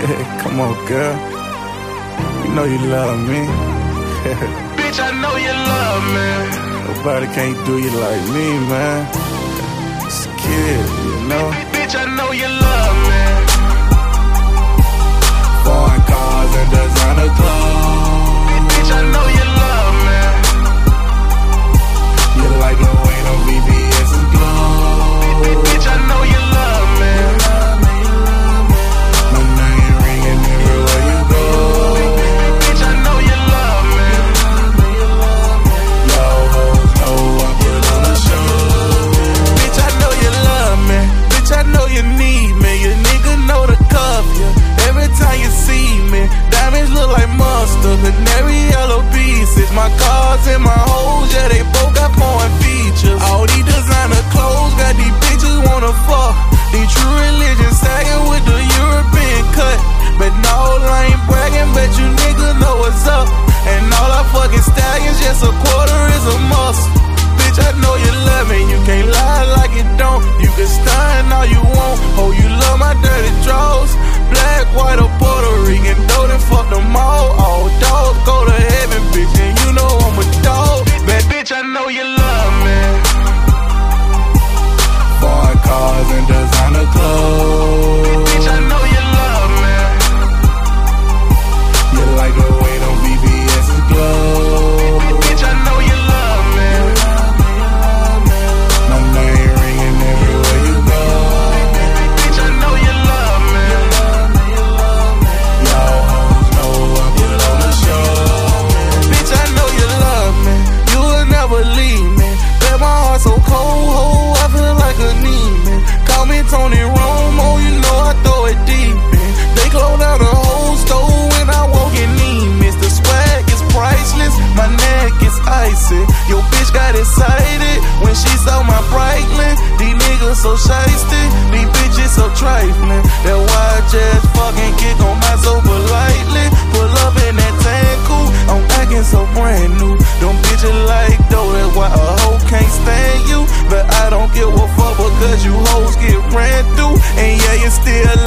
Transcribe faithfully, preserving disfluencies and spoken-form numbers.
Come on, girl. You know you love me. Bitch, I know you love me. Nobody can't do you like me, man. Just a kid, you know. Bitch, I know you love me. Foreign cars and designer clothes. Bitch, I know you love me. You like the way them V V S's glow. Bitch, I know you love me. My name ringing everywhere you go. Bitch, I know you love me. Y'all hoes know I put on a show. Bitch, I know you love me. Bitch, I know you need me. Your nigga know to cuff you. Every time you see me, diamonds look like mustard. Canary yellow pieces. My cars and my hoes, yeah, they both got foreign features. All these designer clothes got these bitches wanna fuck. These true religion sagging with the European cut. But no, I ain't bragging, bet you niggas know what's up. And all our fucking stallions, just a quarter is a must. Bitch, I know you love me, you can't lie like you don't. You can stun all you want, oh, you love my dirty drawers. Black, white, or Puerto Rican, though then fuck them all. All dogs go to heaven, bitch, and you know I'm a dog. Bad bitch, I know you love me. Foreign cars and designer clothes. Bitch, I know you love me. You like the way them V V S's glow. Bitch, I know you love me. My name ringing everywhere you go. Bitch, I know you love me. Y'all hoes know I put on a show. Bitch, I know you love me. You will never leave me. Bet my heart so cold, oh, I feel like a demon. Call me Tony Romo, you know I throw it deep in. They close down the whole store when I walk in Nemus. The swag is priceless, my neck is icy. Your bitch got excited when she saw my Breitling. These niggas so shiesty, these bitches so trifling. That why I just fucking kick on my so politely. Pull up in that tank coupe, I'm acting so brand new. Them bitches like though, that's why a hoe can't stand you. But I don't give a fuck because you hoes get ran through. And yeah, you still